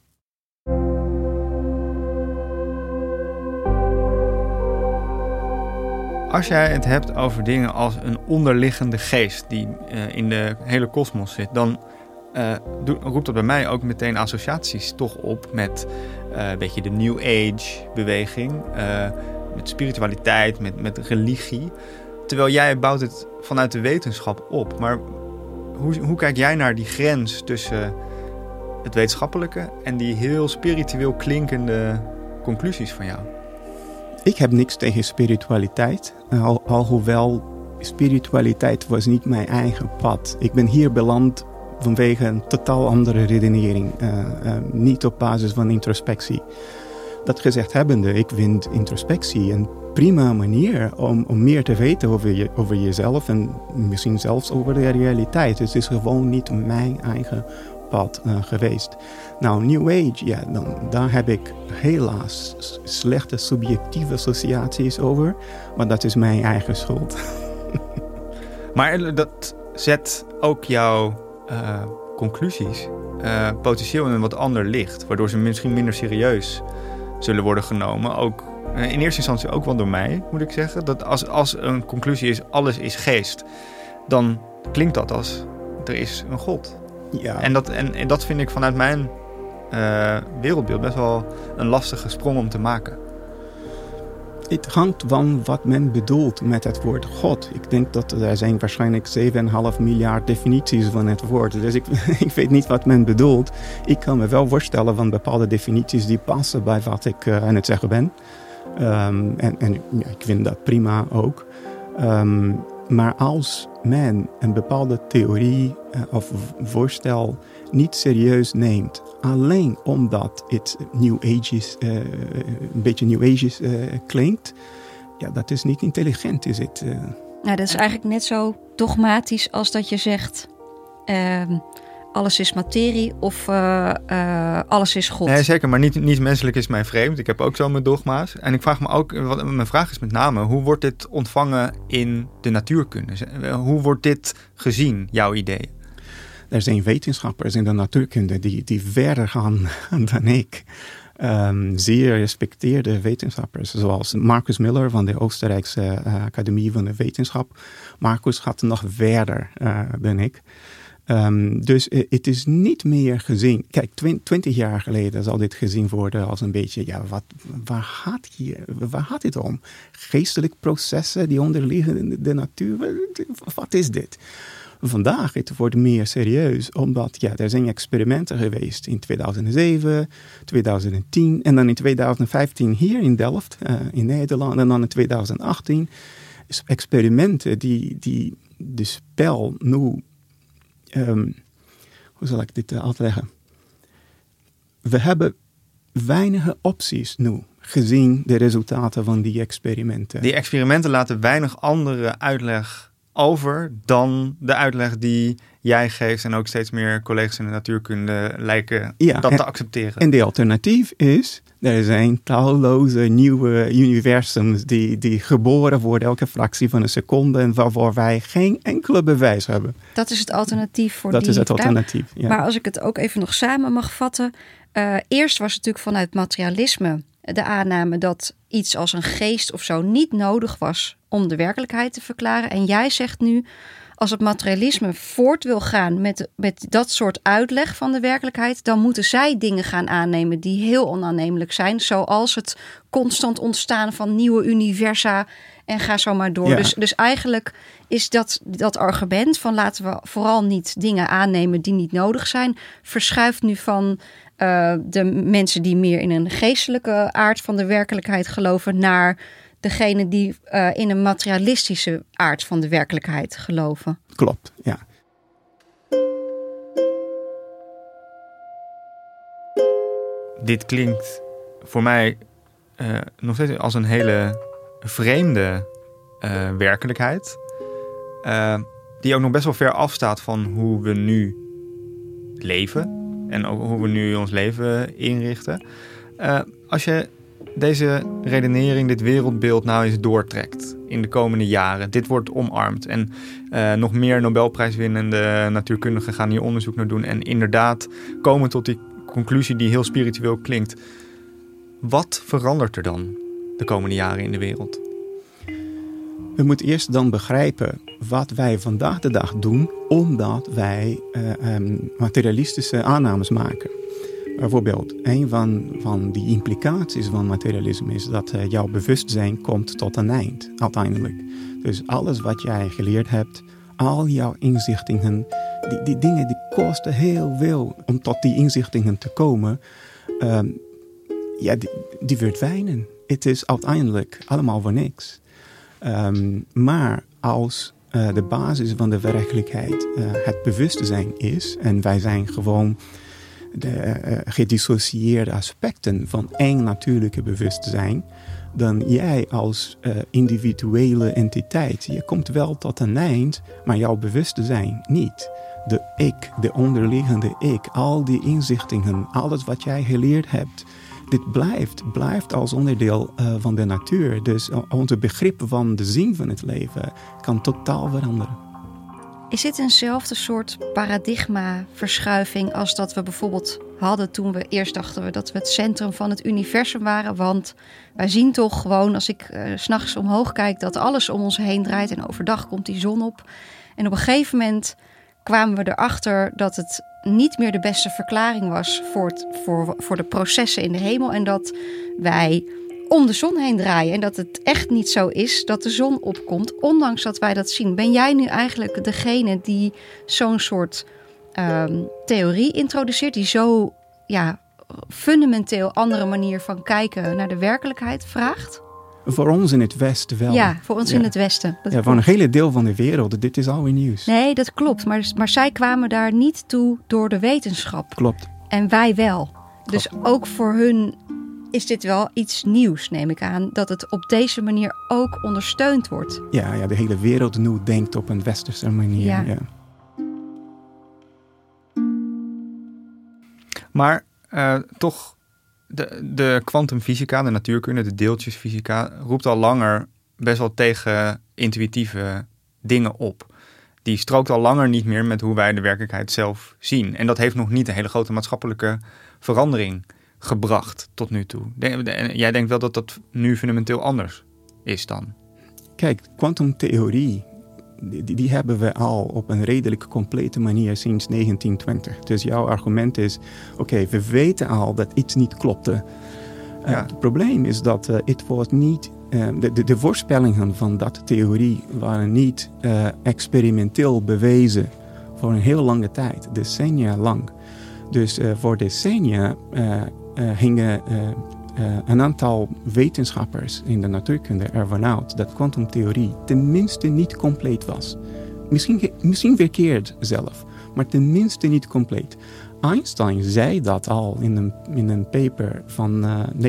Als jij het hebt over dingen als een onderliggende geest die in de hele kosmos zit, dan roept dat bij mij ook meteen associaties toch op met een beetje de New Age beweging, met spiritualiteit, met religie. Terwijl jij bouwt het vanuit de wetenschap op. Maar hoe kijk jij naar die grens tussen het wetenschappelijke en die heel spiritueel klinkende conclusies van jou? Ik heb niks tegen spiritualiteit, alhoewel spiritualiteit was niet mijn eigen pad. Ik ben hier beland vanwege een totaal andere redenering, niet op basis van introspectie. Dat gezegd hebbende, ik vind introspectie een prima manier om meer te weten over jezelf en misschien zelfs over de realiteit. Het is gewoon niet mijn eigen pad geweest. Nou, New Age, ja, daar heb ik helaas slechte subjectieve associaties over, maar dat is mijn eigen schuld. Maar dat zet ook jouw conclusies potentieel in een wat ander licht, waardoor ze misschien minder serieus zullen worden genomen. Ook in eerste instantie ook wel door mij, moet ik zeggen. Dat als een conclusie is, alles is geest, dan klinkt dat als er is een God. Ja. En dat vind ik vanuit mijn wereldbeeld best wel een lastige sprong om te maken. Het hangt van wat men bedoelt met het woord God. Ik denk dat er zijn waarschijnlijk 7,5 miljard definities van het woord. Dus ik weet niet wat men bedoelt. Ik kan me wel voorstellen van bepaalde definities die passen bij wat ik aan het zeggen ben. Ik vind dat prima ook. Maar als men een bepaalde theorie of voorstel niet serieus neemt, alleen omdat het een beetje New Age klinkt, ja, dat is niet intelligent, is het? Nou, dat is eigenlijk net zo dogmatisch als dat je zegt, alles is materie of alles is God. Nee, zeker, maar niet menselijk is mij vreemd. Ik heb ook zo mijn dogma's. En ik vraag me ook, mijn vraag is met name, hoe wordt dit ontvangen in de natuurkunde? Hoe wordt dit gezien, jouw ideeën? Er zijn wetenschappers in de natuurkunde die verder gaan dan ik. Zeer gerespecteerde wetenschappers, zoals Marcus Miller van de Oostenrijkse Academie van de Wetenschap. Marcus gaat nog verder dan ik. Dus het is niet meer gezien. Kijk, 20 jaar geleden zal dit gezien worden als een beetje, ja, waar gaat het om? Geestelijke processen die onderliggen de natuur, wat is dit? Vandaag het wordt meer serieus, omdat er zijn experimenten geweest in 2007, 2010 en dan in 2015 hier in Delft, in Nederland, en dan in 2018. Experimenten die de spel nu, hoe zal ik dit uitleggen? We hebben weinige opties nu, gezien de resultaten van die experimenten. Die experimenten laten weinig andere uitleg over dan de uitleg die jij geeft en ook steeds meer collega's in de natuurkunde lijken te accepteren. En de alternatief is, er zijn talloze nieuwe universums die geboren worden elke fractie van een seconde en waarvoor wij geen enkele bewijs hebben. Dat is het alternatief voor dat is het alternatief, ja. Maar als ik het ook even nog samen mag vatten. Eerst was het natuurlijk vanuit materialisme de aanname dat iets als een geest of zo niet nodig was om de werkelijkheid te verklaren. En jij zegt nu, als het materialisme voort wil gaan met dat soort uitleg van de werkelijkheid, dan moeten zij dingen gaan aannemen die heel onaannemelijk zijn. Zoals het constant ontstaan van nieuwe universa en ga zo maar door. Ja. Dus eigenlijk is dat argument van laten we vooral niet dingen aannemen die niet nodig zijn, verschuift nu van de mensen die meer in een geestelijke aard van de werkelijkheid geloven naar degene die in een materialistische aard van de werkelijkheid geloven. Klopt, ja. dit klinkt voor mij nog steeds als een hele vreemde werkelijkheid. Die ook nog best wel ver afstaat van hoe we nu leven. En ook hoe we nu ons leven inrichten. Als je deze redenering, dit wereldbeeld nou eens doortrekt in de komende jaren. Dit wordt omarmd. En nog meer Nobelprijswinnende natuurkundigen gaan hier onderzoek naar doen. En inderdaad komen tot die conclusie die heel spiritueel klinkt. Wat verandert er dan de komende jaren in de wereld? We moeten eerst dan begrijpen wat wij vandaag de dag doen, omdat wij materialistische aannames maken. Bijvoorbeeld, een van die implicaties van materialisme is dat jouw bewustzijn komt tot een eind, uiteindelijk. Dus alles wat jij geleerd hebt, al jouw inzichtingen, die dingen die kosten heel veel om tot die inzichtingen te komen. Die verdwijnen. Het is uiteindelijk allemaal voor niks. Maar als de basis van de werkelijkheid het bewustzijn is en wij zijn gewoon de gedissocieerde aspecten van één natuurlijke bewustzijn, dan jij als individuele entiteit, je komt wel tot een eind, maar jouw bewustzijn niet. De ik, de onderliggende ik, al die inzichtingen, alles wat jij geleerd hebt, dit blijft als onderdeel van de natuur. Dus onze begrip van de zin van het leven kan totaal veranderen. Is dit eenzelfde soort paradigmaverschuiving als dat we bijvoorbeeld hadden toen we eerst dachten dat we het centrum van het universum waren? Want wij zien toch gewoon, als ik 's nachts omhoog kijk, dat alles om ons heen draait en overdag komt die zon op. En op een gegeven moment kwamen we erachter dat het niet meer de beste verklaring was voor de processen in de hemel. En dat wij om de zon heen draaien. En dat het echt niet zo is dat de zon opkomt, ondanks dat wij dat zien. Ben jij nu eigenlijk degene die zo'n soort theorie introduceert, die zo fundamenteel andere manier van kijken naar de werkelijkheid vraagt? Voor ons in het Westen wel. Ja, voor ons in het Westen. Voor een hele deel van de wereld. Dit is alweer nieuws. Nee, dat klopt. Maar zij kwamen daar niet toe door de wetenschap. Klopt. En wij wel. Klopt. Dus ook voor hun is dit wel iets nieuws, neem ik aan. Dat het op deze manier ook ondersteund wordt. Ja, de hele wereld nu denkt op een westerse manier. Ja. Maar toch, de kwantumfysica, de natuurkunde, de deeltjesfysica, roept al langer best wel tegen intuïtieve dingen op. Die strookt al langer niet meer met hoe wij de werkelijkheid zelf zien. En dat heeft nog niet een hele grote maatschappelijke verandering gebracht tot nu toe. Jij denkt wel dat dat nu fundamenteel anders is dan? Kijk, kwantumtheorie, die hebben we al op een redelijk complete manier sinds 1920. Dus jouw argument is, oké, we weten al dat iets niet klopte. Het probleem is dat het was niet... De voorspellingen van dat theorie waren niet experimenteel bewezen voor een heel lange tijd, decennia lang. Dus voor decennia gingen een aantal wetenschappers in de natuurkunde ervan uit dat kwantumtheorie tenminste niet compleet was. Misschien verkeerd zelf, maar tenminste niet compleet. Einstein zei dat al in een paper van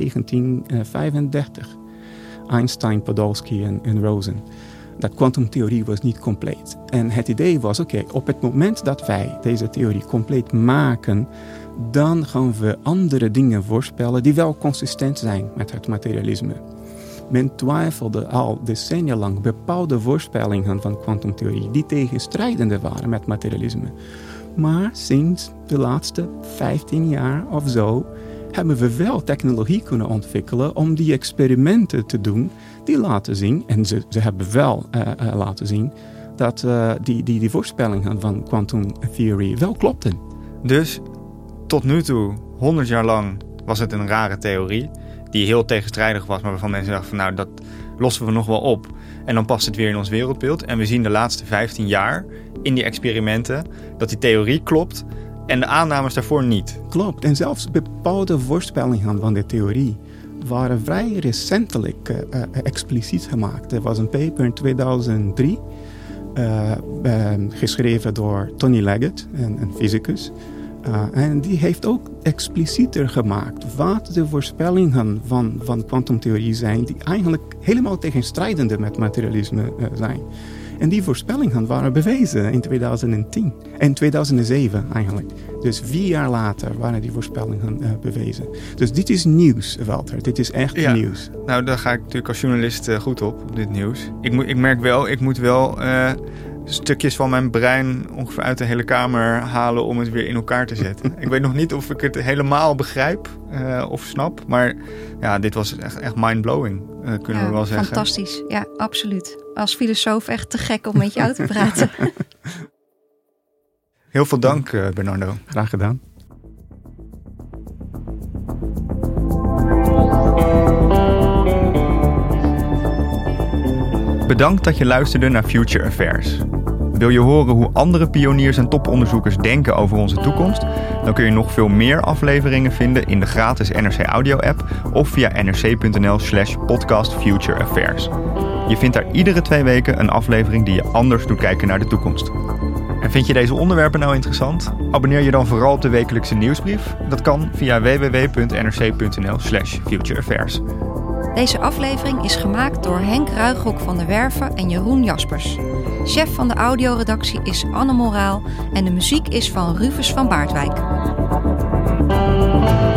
1935. Einstein, Podolsky en Rosen. Dat kwantumtheorie was niet compleet. En het idee was, op het moment dat wij deze theorie compleet maken, dan gaan we andere dingen voorspellen die wel consistent zijn met het materialisme. Men twijfelde al decennia lang bepaalde voorspellingen van kwantumtheorie die tegenstrijdende waren met materialisme. Maar sinds de laatste 15 jaar of zo hebben we wel technologie kunnen ontwikkelen om die experimenten te doen die laten zien, en ze hebben wel laten zien, dat die voorspellingen van quantum theory wel klopten. Dus tot nu toe, 100 jaar lang, was het een rare theorie die heel tegenstrijdig was, maar waarvan mensen dachten van nou, dat lossen we nog wel op. En dan past het weer in ons wereldbeeld. En we zien de laatste 15 jaar in die experimenten dat die theorie klopt en de aannames daarvoor niet. Klopt. En zelfs bepaalde voorspellingen van de theorie waren vrij recentelijk expliciet gemaakt. Er was een paper in 2003 geschreven door Tony Leggett, een fysicus. En die heeft ook explicieter gemaakt wat de voorspellingen van kwantumtheorie zijn, die eigenlijk helemaal tegenstrijdende met materialisme zijn. En die voorspellingen waren bewezen in 2010 en 2007 eigenlijk. Dus 4 jaar later waren die voorspellingen bewezen. Dus dit is nieuws, Walter. Dit is echt nieuws. Nou, daar ga ik natuurlijk als journalist goed op dit nieuws. Ik merk wel, ik moet wel stukjes van mijn brein ongeveer uit de hele kamer halen om het weer in elkaar te zetten. Ik weet nog niet of ik het helemaal begrijp of snap. Maar ja, dit was echt mind-blowing, kunnen we wel zeggen. Fantastisch, ja, absoluut. Als filosoof echt te gek om met jou te praten. Heel veel dank, Bernardo. Graag gedaan. Bedankt dat je luisterde naar Future Affairs. Wil je horen hoe andere pioniers en toponderzoekers denken over onze toekomst? Dan kun je nog veel meer afleveringen vinden in de gratis NRC Audio app of via nrc.nl/podcastfutureaffairs. Je vindt daar iedere 2 weken een aflevering die je anders doet kijken naar de toekomst. En vind je deze onderwerpen nou interessant? Abonneer je dan vooral op de wekelijkse nieuwsbrief. Dat kan via www.nrc.nl/futureaffairs. Deze aflevering is gemaakt door Henk Ruigrok van der Werven en Jeroen Jaspers. Chef van de audioredactie is Anne Moraal en de muziek is van Rufus van Baardwijk.